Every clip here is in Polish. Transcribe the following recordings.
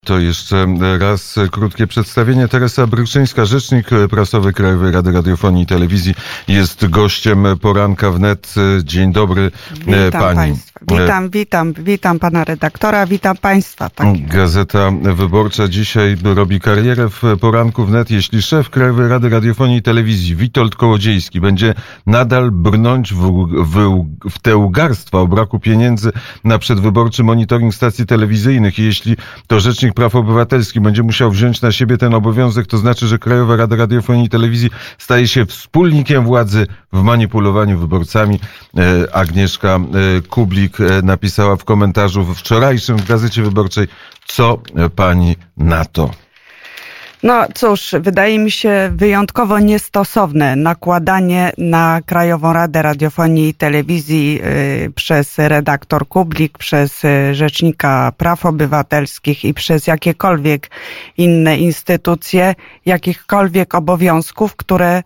To jeszcze raz krótkie przedstawienie. Teresa Bruczyńska, rzecznik prasowy Krajowej Rady Radiofonii i Telewizji, jest gościem poranka wnet. Dzień dobry, witam pani. Państwa. Witam pana redaktora, witam państwa. Gazeta Wyborcza dzisiaj robi karierę w poranku wnet, jeśli szef Krajowej Rady Radiofonii i Telewizji Witold Kołodziejski będzie nadal brnąć w te ugarstwa o braku pieniędzy na przedwyborczy monitoring stacji telewizyjnych i jeśli to rzecznik praw obywatelskich będzie musiał wziąć na siebie ten obowiązek, to znaczy, że Krajowa Rada Radiofonii i Telewizji staje się wspólnikiem władzy w manipulowaniu wyborcami. Agnieszka Kublik napisała w komentarzu wczorajszym w Gazecie Wyborczej. Co pani na to? No cóż, wydaje mi się wyjątkowo niestosowne nakładanie na Krajową Radę Radiofonii i Telewizji przez redaktor Kublik, przez Rzecznika Praw Obywatelskich i przez jakiekolwiek inne instytucje, jakichkolwiek obowiązków, które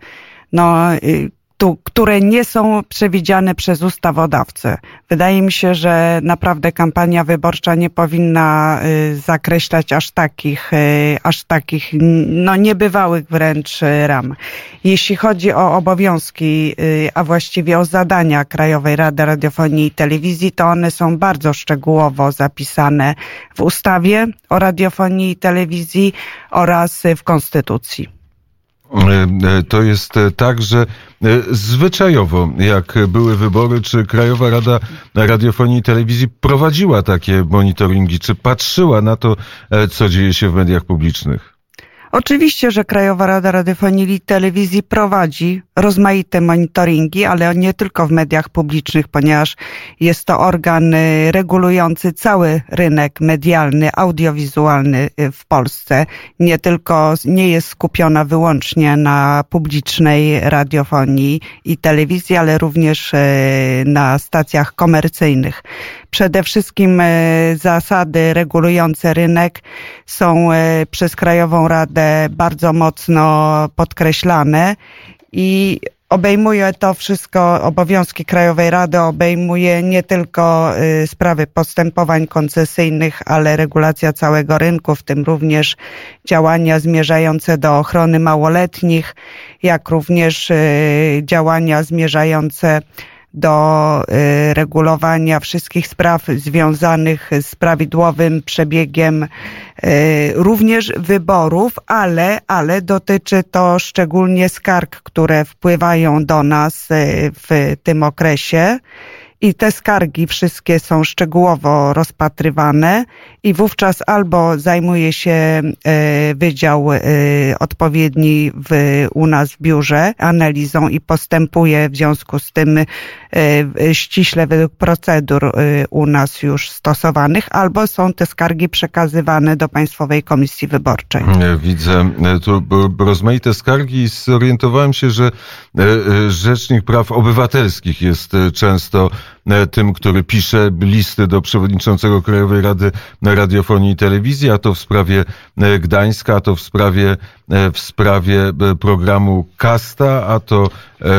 nie są przewidziane przez ustawodawcę. Wydaje mi się, że naprawdę kampania wyborcza nie powinna zakreślać aż takich niebywałych wręcz ram. Jeśli chodzi o obowiązki, a właściwie o zadania Krajowej Rady Radiofonii i Telewizji, to one są bardzo szczegółowo zapisane w ustawie o radiofonii i telewizji oraz w Konstytucji. To jest tak, że zwyczajowo, jak były wybory, czy Krajowa Rada Radiofonii i Telewizji prowadziła takie monitoringi, czy patrzyła na to, co dzieje się w mediach publicznych? Oczywiście, że Krajowa Rada Radiofonii i Telewizji prowadzi rozmaite monitoringi, ale nie tylko w mediach publicznych, ponieważ jest to organ regulujący cały rynek medialny, audiowizualny w Polsce. Nie jest skupiona wyłącznie na publicznej radiofonii i telewizji, ale również na stacjach komercyjnych. Przede wszystkim zasady regulujące rynek są przez Krajową Radę bardzo mocno podkreślane i obejmuje to wszystko, obowiązki Krajowej Rady obejmuje nie tylko sprawy postępowań koncesyjnych, ale regulacja całego rynku, w tym również działania zmierzające do ochrony małoletnich, jak również działania zmierzające do regulowania wszystkich spraw związanych z prawidłowym przebiegiem również wyborów, ale dotyczy to szczególnie skarg, które wpływają do nas w tym okresie. I te skargi wszystkie są szczegółowo rozpatrywane i wówczas albo zajmuje się wydział odpowiedni u nas w biurze analizą i postępuje w związku z tym ściśle według procedur u nas już stosowanych, albo są te skargi przekazywane do Państwowej Komisji Wyborczej. Widzę tu rozmaite skargi i zorientowałem się, że Rzecznik Praw Obywatelskich jest często tym, który pisze listy do przewodniczącego Krajowej Rady Radiofonii i Telewizji, a to w sprawie Gdańska, a to w sprawie programu Kasta, a to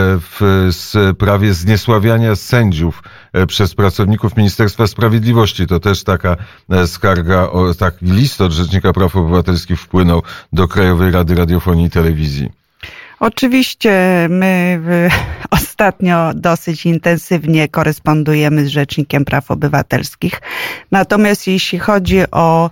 w sprawie zniesławiania sędziów przez pracowników Ministerstwa Sprawiedliwości. To też taka skarga, taki list od Rzecznika Praw Obywatelskich wpłynął do Krajowej Rady Radiofonii i Telewizji. Oczywiście my ostatnio dosyć intensywnie korespondujemy z Rzecznikiem Praw Obywatelskich. Natomiast jeśli chodzi o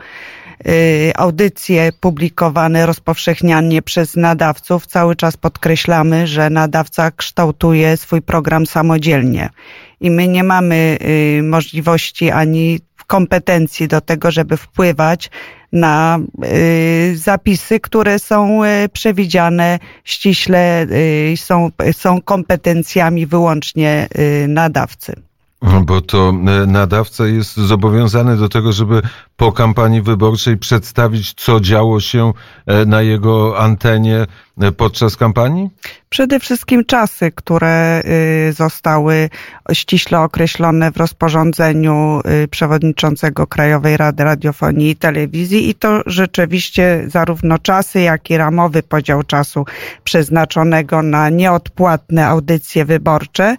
audycje publikowane rozpowszechnianie przez nadawców, cały czas podkreślamy, że nadawca kształtuje swój program samodzielnie. I my nie mamy możliwości ani kompetencji do tego, żeby wpływać na zapisy, które są przewidziane ściśle, są kompetencjami wyłącznie nadawcy. Bo to nadawca jest zobowiązany do tego, żeby po kampanii wyborczej przedstawić, co działo się na jego antenie podczas kampanii? Przede wszystkim czasy, które zostały ściśle określone w rozporządzeniu przewodniczącego Krajowej Rady Radiofonii i Telewizji i to rzeczywiście zarówno czasy, jak i ramowy podział czasu przeznaczonego na nieodpłatne audycje wyborcze,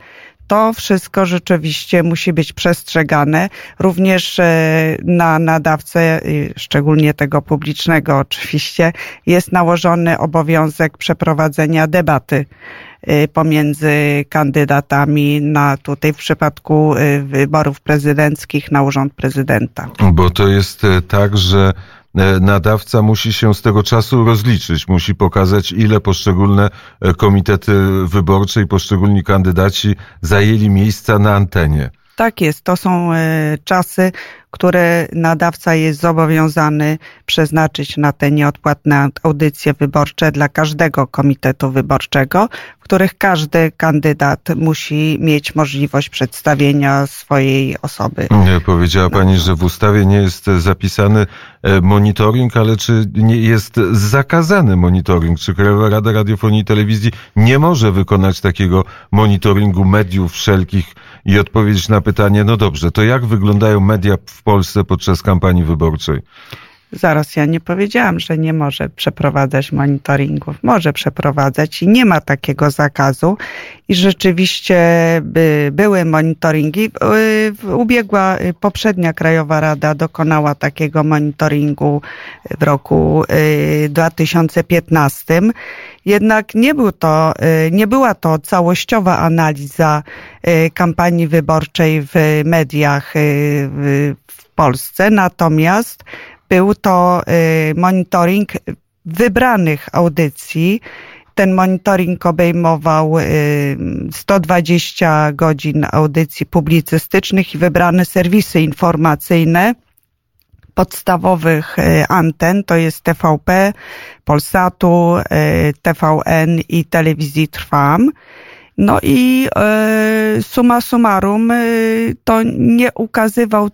To wszystko rzeczywiście musi być przestrzegane. Również na nadawcę, szczególnie tego publicznego oczywiście, jest nałożony obowiązek przeprowadzenia debaty pomiędzy kandydatami tutaj w przypadku wyborów prezydenckich na urząd prezydenta. Bo to jest tak, że nadawca musi się z tego czasu rozliczyć, musi pokazać, ile poszczególne komitety wyborcze i poszczególni kandydaci zajęli miejsca na antenie. Tak jest, to są czasy, które nadawca jest zobowiązany przeznaczyć na te nieodpłatne audycje wyborcze dla każdego komitetu wyborczego, w których każdy kandydat musi mieć możliwość przedstawienia swojej osoby. Powiedziała Pani, że w ustawie nie jest zapisany monitoring, ale czy nie jest zakazany monitoring? Czy Krajowa Rada Radiofonii i Telewizji nie może wykonać takiego monitoringu mediów wszelkich i odpowiedzieć na pytanie, no dobrze, to jak wyglądają media w Polsce podczas kampanii wyborczej? Zaraz, ja nie powiedziałam, że nie może przeprowadzać monitoringów. Może przeprowadzać i nie ma takiego zakazu. I rzeczywiście były monitoringi. Poprzednia Krajowa Rada dokonała takiego monitoringu w roku 2015. Jednak nie była to całościowa analiza kampanii wyborczej w mediach w Polsce. Natomiast był to monitoring wybranych audycji. Ten monitoring obejmował 120 godzin audycji publicystycznych i wybrane serwisy informacyjne podstawowych anten, to jest TVP, Polsatu, TVN i Telewizji Trwam. No i summa summarum to nie ukazywał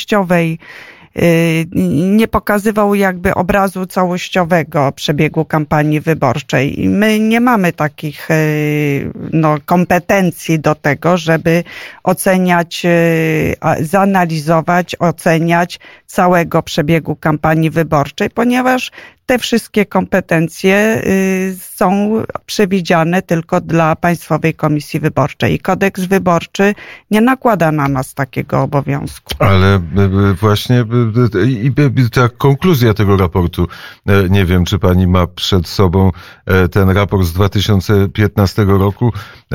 nie pokazywał jakby obrazu całościowego przebiegu kampanii wyborczej. I my nie mamy takich kompetencji do tego, żeby oceniać, zanalizować, oceniać całego przebiegu kampanii wyborczej, ponieważ te wszystkie kompetencje są przewidziane tylko dla Państwowej Komisji Wyborczej. I kodeks wyborczy nie nakłada na nas takiego obowiązku. Ale właśnie ta konkluzja tego raportu, nie wiem, czy pani ma przed sobą ten raport z 2015 roku,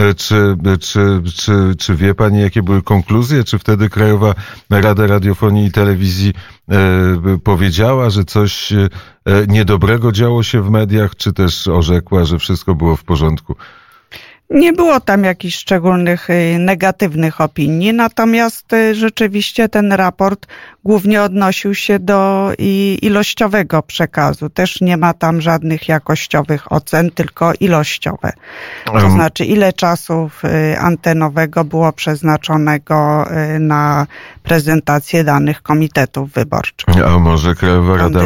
czy wie pani, jakie były konkluzje? Czy wtedy Krajowa Rada Radiofonii i Telewizji powiedziała, że coś niedobrego działo się w mediach, czy też orzekła, że wszystko było w porządku? Nie było tam jakichś szczególnych negatywnych opinii, natomiast rzeczywiście ten raport głównie odnosił się do ilościowego przekazu. Też nie ma tam żadnych jakościowych ocen, tylko ilościowe. To znaczy, ile czasu antenowego było przeznaczonego na prezentację danych komitetów wyborczych. A może Krajowa Rada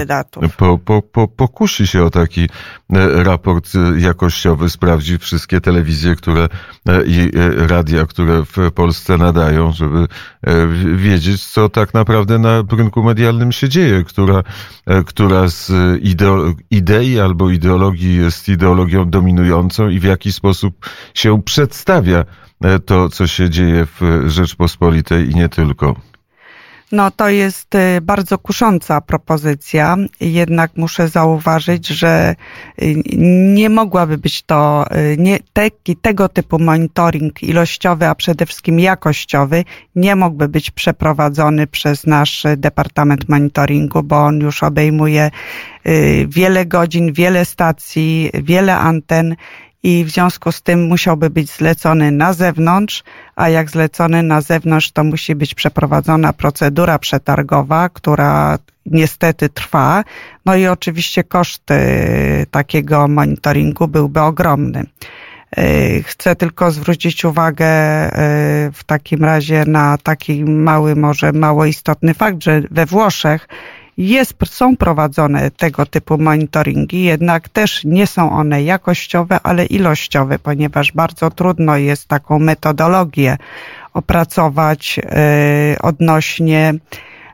pokusi się o taki raport jakościowy, sprawdzi wszystkie telewizje, i radia, które w Polsce nadają, żeby wiedzieć, co tak naprawdę na rynku medialnym się dzieje, która z idei albo ideologii jest ideologią dominującą i w jaki sposób się przedstawia to, co się dzieje w Rzeczpospolitej i nie tylko. No to jest bardzo kusząca propozycja, jednak muszę zauważyć, że nie mogłaby być to tego typu monitoring ilościowy, a przede wszystkim jakościowy, nie mógłby być przeprowadzony przez nasz Departament Monitoringu, bo on już obejmuje wiele godzin, wiele stacji, wiele anten i w związku z tym musiałby być zlecony na zewnątrz, a jak zlecony na zewnątrz, to musi być przeprowadzona procedura przetargowa, która niestety trwa. No i oczywiście koszt takiego monitoringu byłby ogromny. Chcę tylko zwrócić uwagę w takim razie na taki mało istotny fakt, że we Włoszech są prowadzone tego typu monitoringi, jednak też nie są one jakościowe, ale ilościowe, ponieważ bardzo trudno jest taką metodologię opracować odnośnie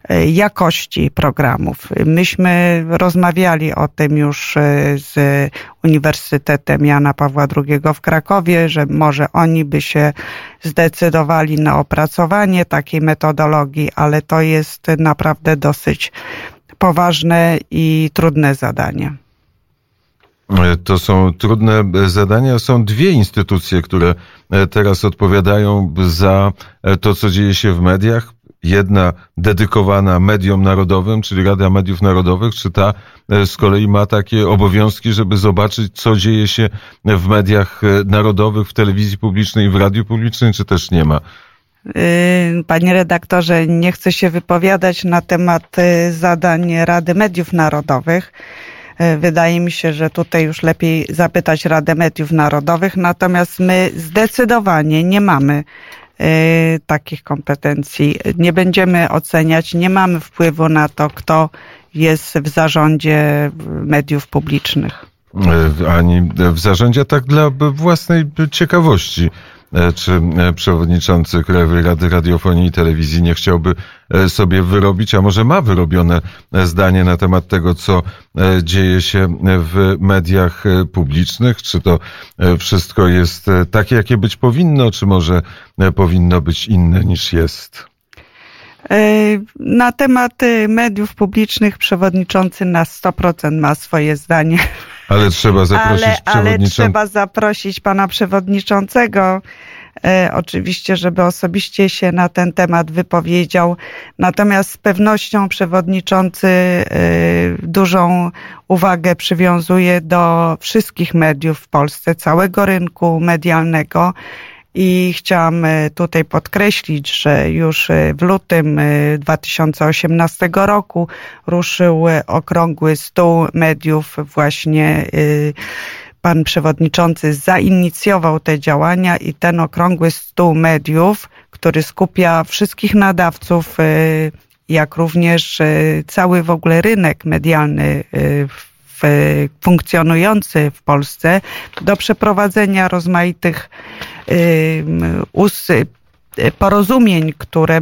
jakości programów. Myśmy rozmawiali o tym już z Uniwersytetem Jana Pawła II w Krakowie, że może oni by się zdecydowali na opracowanie takiej metodologii, ale to jest naprawdę dosyć poważne i trudne zadanie. To są trudne zadania. Są dwie instytucje, które teraz odpowiadają za to, co dzieje się w mediach. Jedna dedykowana mediom narodowym, czyli Rada Mediów Narodowych, czy ta z kolei ma takie obowiązki, żeby zobaczyć, co dzieje się w mediach narodowych, w telewizji publicznej, w radiu publicznym, czy też nie ma? Panie redaktorze, nie chcę się wypowiadać na temat zadań Rady Mediów Narodowych. Wydaje mi się, że tutaj już lepiej zapytać Radę Mediów Narodowych, natomiast my zdecydowanie nie mamy takich kompetencji. Nie będziemy oceniać, nie mamy wpływu na to, kto jest w zarządzie mediów publicznych. Ani w zarządzie, tak dla własnej ciekawości. Czy przewodniczący Krajowej Rady Radiofonii i Telewizji nie chciałby sobie wyrobić, a może ma wyrobione zdanie na temat tego, co dzieje się w mediach publicznych? Czy to wszystko jest takie, jakie być powinno, czy może powinno być inne niż jest? Na temat mediów publicznych przewodniczący na 100% ma swoje zdanie. Ale trzeba zaprosić ale trzeba zaprosić pana przewodniczącego, oczywiście, żeby osobiście się na ten temat wypowiedział. Natomiast z pewnością przewodniczący dużą uwagę przywiązuje do wszystkich mediów w Polsce, całego rynku medialnego. I chciałam tutaj podkreślić, że już w lutym 2018 roku ruszył okrągły stół mediów. Właśnie pan przewodniczący zainicjował te działania i ten okrągły stół mediów, który skupia wszystkich nadawców, jak również cały w ogóle rynek medialny funkcjonujący w Polsce, do przeprowadzenia rozmaitych porozumień, które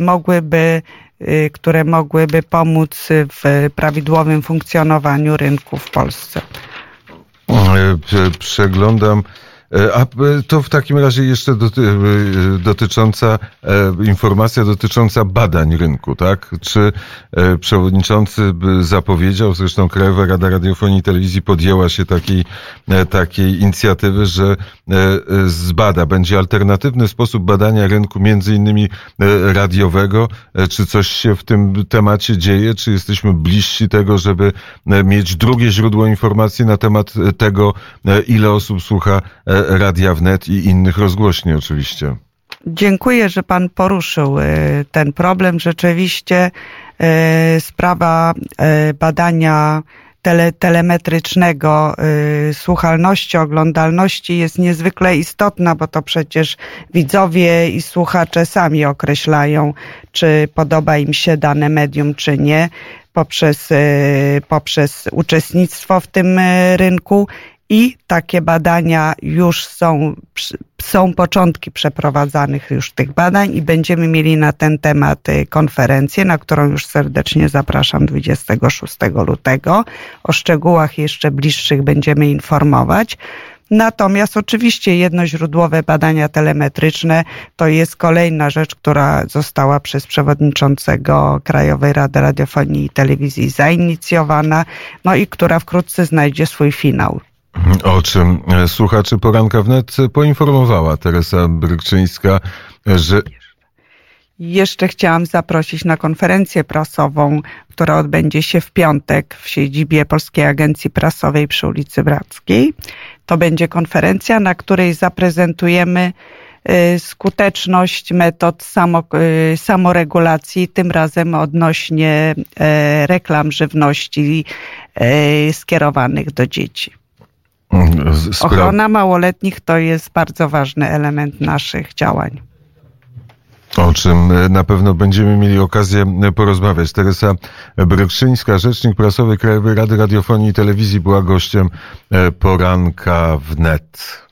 mogłyby pomóc w prawidłowym funkcjonowaniu rynku w Polsce. Przeglądam. A to w takim razie jeszcze informacja dotycząca badań rynku, tak? Czy przewodniczący zapowiedział, zresztą Krajowa Rada Radiofonii i Telewizji podjęła się takiej inicjatywy, że będzie alternatywny sposób badania rynku, między innymi radiowego. Czy coś się w tym temacie dzieje? Czy jesteśmy bliżsi tego, żeby mieć drugie źródło informacji na temat tego, ile osób słucha Radia Wnet i innych rozgłośni oczywiście? Dziękuję, że pan poruszył ten problem. Rzeczywiście sprawa badania telemetrycznego, słuchalności, oglądalności jest niezwykle istotna, bo to przecież widzowie i słuchacze sami określają, czy podoba im się dane medium, czy nie, poprzez uczestnictwo w tym rynku. I takie badania już są początki przeprowadzanych już tych badań i będziemy mieli na ten temat konferencję, na którą już serdecznie zapraszam 26 lutego. O szczegółach jeszcze bliższych będziemy informować. Natomiast oczywiście jednoźródłowe badania telemetryczne to jest kolejna rzecz, która została przez przewodniczącego Krajowej Rady Radiofonii i Telewizji zainicjowana, no i która wkrótce znajdzie swój finał. O czym słuchaczy Poranka Wnet poinformowała Teresa Brykczyńska, że... Jeszcze chciałam zaprosić na konferencję prasową, która odbędzie się w piątek w siedzibie Polskiej Agencji Prasowej przy ulicy Brackiej. To będzie konferencja, na której zaprezentujemy skuteczność metod samoregulacji, tym razem odnośnie reklam żywności skierowanych do dzieci. Ochrona małoletnich to jest bardzo ważny element naszych działań. O czym na pewno będziemy mieli okazję porozmawiać. Teresa Brykczyńska, rzecznik prasowy Krajowej Rady Radiofonii i Telewizji, była gościem Poranka Wnet.